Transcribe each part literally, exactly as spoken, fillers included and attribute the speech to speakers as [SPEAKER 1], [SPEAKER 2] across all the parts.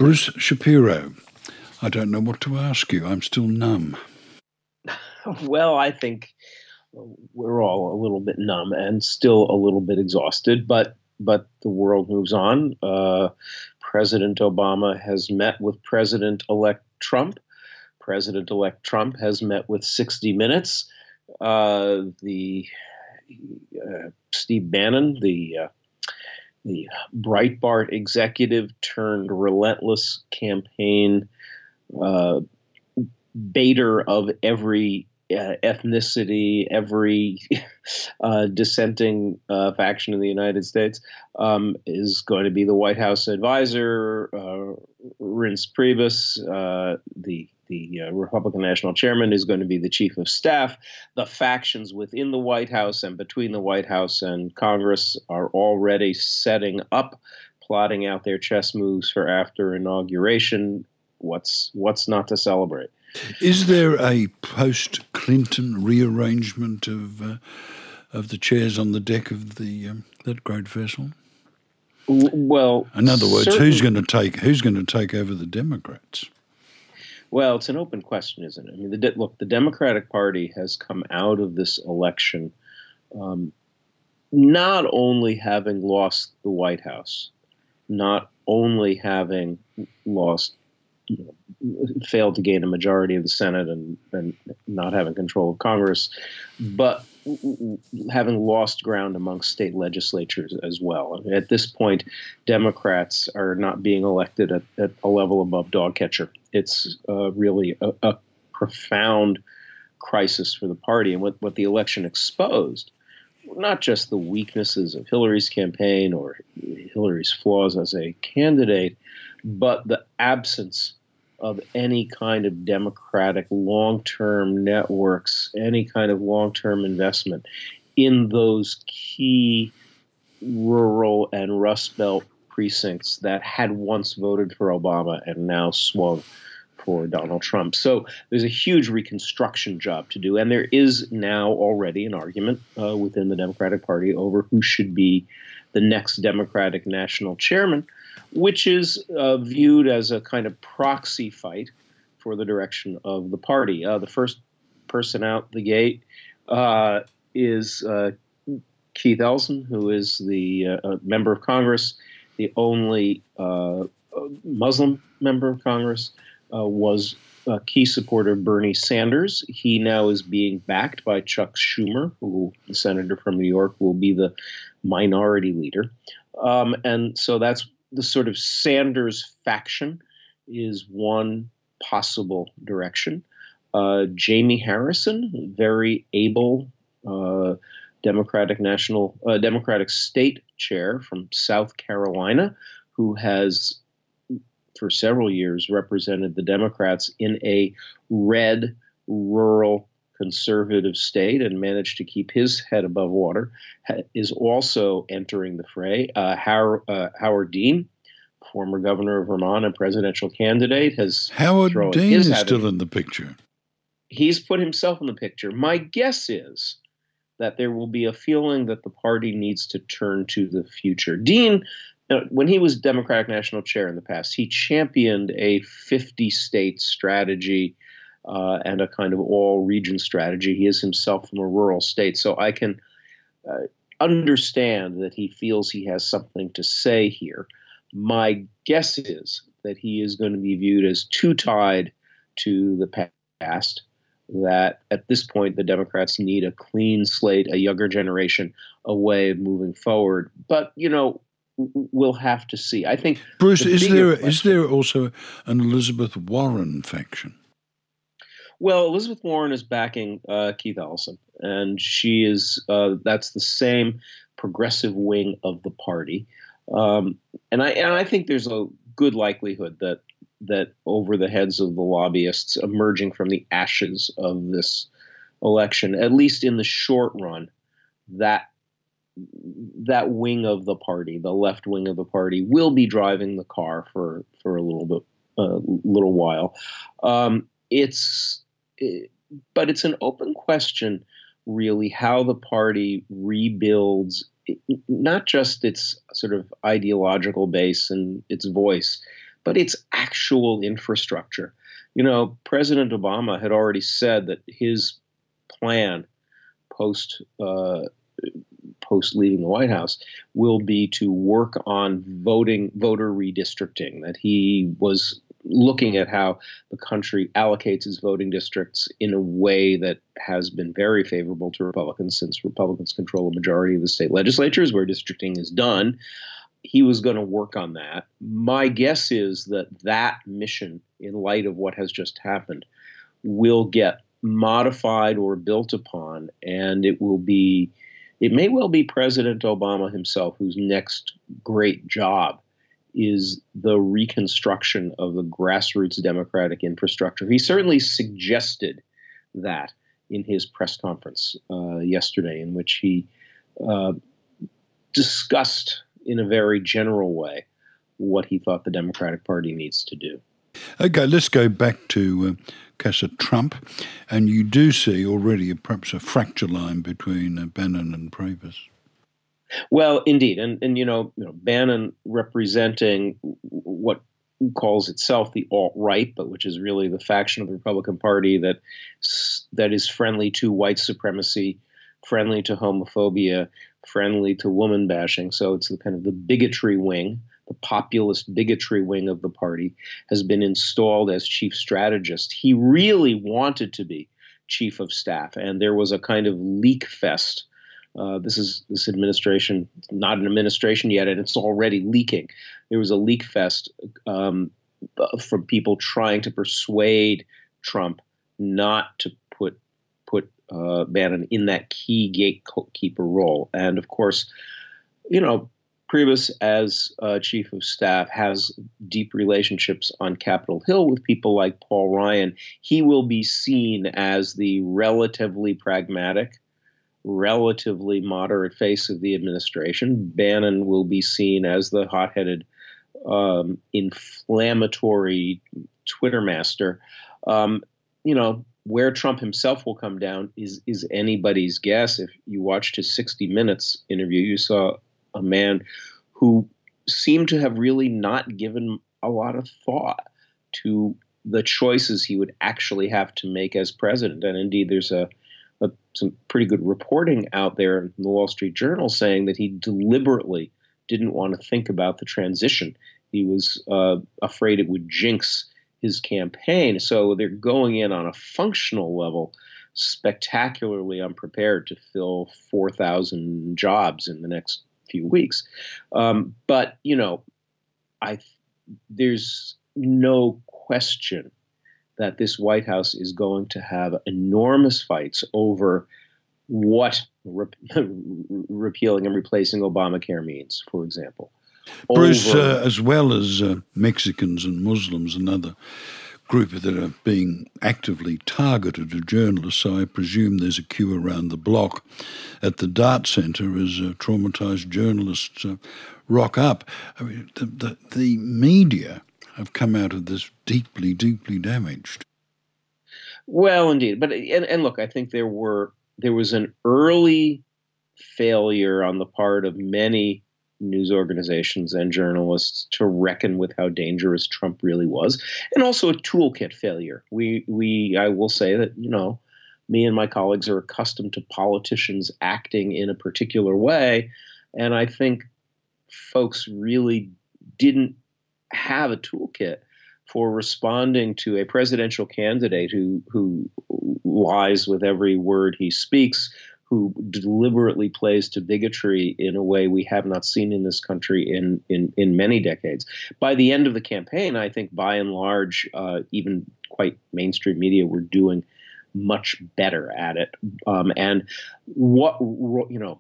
[SPEAKER 1] Bruce Shapiro, I don't know what to ask you. I'm still numb.
[SPEAKER 2] Well, I think we're all a little bit numb and still a little bit exhausted, but but the world moves on. Uh, President Obama has met with President-elect Trump. President-elect Trump has met with sixty minutes. Uh, the uh, Steve Bannon, the uh, the Breitbart executive turned relentless campaign uh, baiter of every uh, ethnicity, every uh, dissenting uh, faction in the United States, um, is going to be the White House advisor. Uh, Reince Priebus, uh, the the uh, Republican National Chairman, is going to be the chief of staff. The factions within the White House and between the White House and Congress are already setting up, plotting out their chess moves for after inauguration. What's what's not to celebrate?
[SPEAKER 1] Is there a post-Clinton rearrangement of uh, of the chairs on the deck of the um, that great vessel?
[SPEAKER 2] Well,
[SPEAKER 1] in other words, who's going to take who's going to take over the Democrats?
[SPEAKER 2] Well, it's an open question, isn't it? I mean, the de- look, the Democratic Party has come out of this election um, not only having lost the White House, not only having lost. You know, failed to gain a majority of the Senate and, and not having control of Congress, but having lost ground among state legislatures as well. I mean, at this point, Democrats are not being elected at, at a level above dog catcher. It's uh, really a, a profound crisis for the party. And what, what the election exposed, not just the weaknesses of Hillary's campaign or Hillary's flaws as a candidate, but the absence of any kind of democratic long-term networks, any kind of long-term investment in those key rural and Rust Belt precincts that had once voted for Obama and now swung for Donald Trump. So there's a huge reconstruction job to do. And there is now already an argument uh, within the Democratic Party over who should be the next Democratic national chairman, which is uh, viewed as a kind of proxy fight for the direction of the party. Uh, the first person out the gate uh, is uh, Keith Ellison, who is the uh, member of Congress, the only uh, Muslim member of Congress, uh, was a key supporter of Bernie Sanders. He now is being backed by Chuck Schumer, who, the senator from New York, will be the minority leader. Um, and so that's the sort of Sanders faction is one possible direction. Uh, Jamie Harrison, very able uh, Democratic National uh, Democratic State Chair from South Carolina, who has for several years represented the Democrats in a red rural conservative state and managed to keep his head above water, is also entering the fray. Uh, Howard, uh, Howard Dean, former governor of Vermont and presidential candidate, has
[SPEAKER 1] Howard
[SPEAKER 2] thrown
[SPEAKER 1] Dean
[SPEAKER 2] his
[SPEAKER 1] is
[SPEAKER 2] hat
[SPEAKER 1] still
[SPEAKER 2] in.
[SPEAKER 1] in the picture.
[SPEAKER 2] He's put himself in the picture. My guess is that there will be a feeling that the party needs to turn to the future. Dean, you know, when he was Democratic National Chair in the past, he championed a fifty-state strategy uh, and a kind of all-region strategy. He is himself from a rural state, so I can uh, understand that he feels he has something to say here. My guess is that he is going to be viewed as too tied to the past, that at this point the Democrats need a clean slate, a younger generation, a way of moving forward. But, you know, we'll have to see. I think,
[SPEAKER 1] Bruce,
[SPEAKER 2] the
[SPEAKER 1] is there
[SPEAKER 2] question,
[SPEAKER 1] is there also an Elizabeth Warren faction?
[SPEAKER 2] Well, Elizabeth Warren is backing uh, Keith Ellison, and she is uh, that's the same progressive wing of the party. Um, and I and I think there's a good likelihood that that over the heads of the lobbyists emerging from the ashes of this election, at least in the short run, that that wing of the party, the left wing of the party, will be driving the car for for a little bit, a uh, little while. Um, it's it, but it's an open question, really, how the party rebuilds not just its sort of ideological base and its voice, but it's actual infrastructure. You know, President Obama had already said that his plan post uh, post leaving the White House will be to work on voting voter redistricting, that he was looking at how the country allocates its voting districts in a way that has been very favorable to Republicans, since Republicans control a majority of the state legislatures where districting is done. He was going to work on that. My guess is that that mission, in light of what has just happened, will get modified or built upon, and it will be, it may well be President Obama himself whose next great job is the reconstruction of the grassroots democratic infrastructure. He certainly suggested that in his press conference uh, yesterday, in which he uh, discussed in a very general way what he thought the Democratic Party needs to do.
[SPEAKER 1] Okay, let's go back to uh, Casa Trump, and you do see already a, perhaps a fracture line between uh, Bannon and Priebus.
[SPEAKER 2] Well, indeed, and and you know, you know, Bannon representing what calls itself the alt-right, but which is really the faction of the Republican Party that that is friendly to white supremacy, friendly to homophobia, friendly to woman bashing. So it's the kind of the bigotry wing, the populist bigotry wing of the party, has been installed as chief strategist. He really wanted to be chief of staff, and there was a kind of leak fest. Uh, this is this administration, not an administration yet, and it's already leaking. There was a leak fest um, from people trying to persuade Trump not to put put uh, Bannon in that key gatekeeper role. And of course, you know, Priebus, as uh, chief of staff, has deep relationships on Capitol Hill with people like Paul Ryan. He will be seen as the relatively pragmatic, relatively moderate face of the administration. Bannon will be seen as the hot-headed, um, inflammatory Twitter master. Um, you know, where Trump himself will come down is is anybody's guess. If you watched his sixty minutes interview, you saw a man who seemed to have really not given a lot of thought to the choices he would actually have to make as president. And indeed, there's a Uh, some pretty good reporting out there in the Wall Street Journal saying that he deliberately didn't want to think about the transition. He was uh, afraid it would jinx his campaign. So they're going in on a functional level, spectacularly unprepared to fill four thousand jobs in the next few weeks. Um, but, you know, I there's no question that this White House is going to have enormous fights over what re- repealing and replacing Obamacare means, for example.
[SPEAKER 1] Bruce,
[SPEAKER 2] Over,
[SPEAKER 1] uh, as well as uh, Mexicans and Muslims, another group that are being actively targeted are journalists, so I presume there's a queue around the block at the Dart Centre as uh, traumatised journalists uh, rock up. I mean, the, the, the media have come out of this deeply, deeply damaged.
[SPEAKER 2] Well, indeed. But and, and look, I think there were there was an early failure on the part of many news organizations and journalists to reckon with how dangerous Trump really was, and also a toolkit failure. We we I will say that, you know, me and my colleagues are accustomed to politicians acting in a particular way, and I think folks really didn't have a toolkit for responding to a presidential candidate who who lies with every word he speaks, who deliberately plays to bigotry in a way we have not seen in this country in in, in many decades. By the end of the campaign, I think by and large, uh, even quite mainstream media were doing much better at it. Um, and what, you know,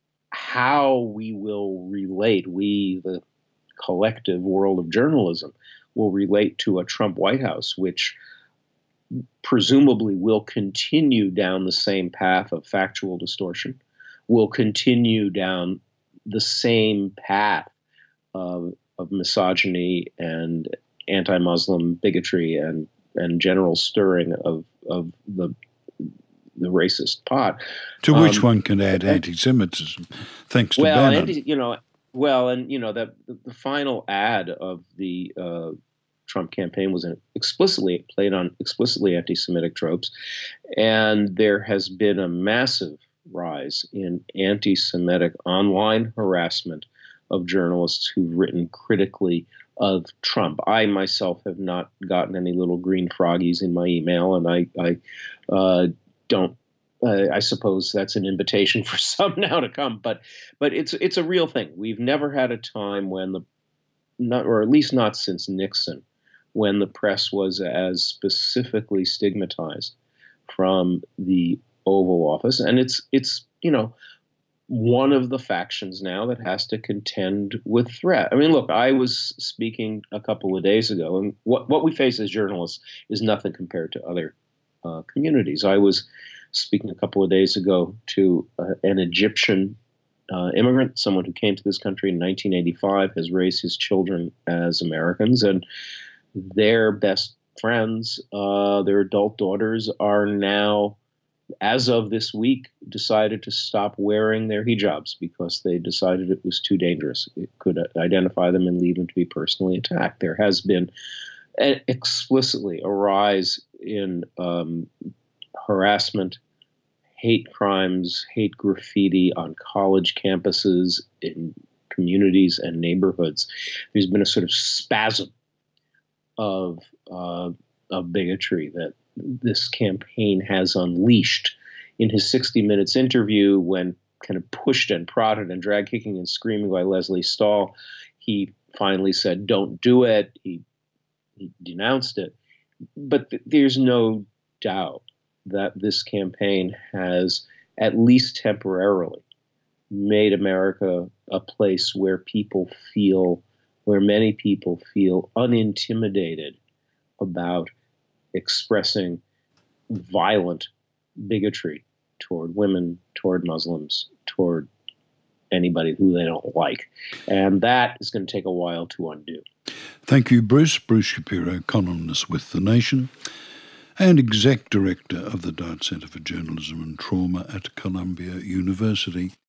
[SPEAKER 2] how we will relate, we, the collective world of journalism, will relate to a Trump White House, which presumably will continue down the same path of factual distortion, will continue down the same path of, of misogyny and anti-Muslim bigotry and, and general stirring of, of the the racist pot.
[SPEAKER 1] To which
[SPEAKER 2] um,
[SPEAKER 1] one can add anti-Semitism, thanks to
[SPEAKER 2] well,
[SPEAKER 1] Bannon.
[SPEAKER 2] anti, you know, well, and you know that the, the final ad of the uh, Trump campaign was an explicitly played on explicitly anti-Semitic tropes, and there has been a massive rise in anti-Semitic online harassment of journalists who've written critically of Trump. I myself have not gotten any little green froggies in my email, and I, I uh, don't. Uh, I suppose that's an invitation for some now to come, but but it's it's a real thing. We've never had a time when the not, or at least not since Nixon, when the press was as specifically stigmatized from the Oval Office, and it's it's you know. one of the factions now that has to contend with threat. I mean, look, I was speaking a couple of days ago, and what, what we face as journalists is nothing compared to other uh, communities. I was speaking a couple of days ago to uh, an Egyptian uh, immigrant, someone who came to this country in nineteen eighty-five, has raised his children as Americans, and their best friends, uh, their adult daughters, are now, as of this week, decided to stop wearing their hijabs because they decided it was too dangerous. It could identify them and lead them to be personally attacked. There has been a, explicitly a rise in um, harassment, hate crimes, hate graffiti on college campuses, in communities and neighborhoods. There's been a sort of spasm of, uh, of bigotry that this campaign has unleashed. In his sixty minutes interview, when kind of pushed and prodded and drag kicking and screaming by Lesley Stahl, he finally said, "Don't do it." He, he denounced it. But th- there's no doubt that this campaign has, at least temporarily, made America a place where people feel, where many people feel unintimidated about expressing violent bigotry toward women, toward Muslims, toward anybody who they don't like. And that is going to take a while to undo.
[SPEAKER 1] Thank you, Bruce. Bruce Shapiro, columnist with The Nation and exec director of the Dart Centre for Journalism and Trauma at Columbia University.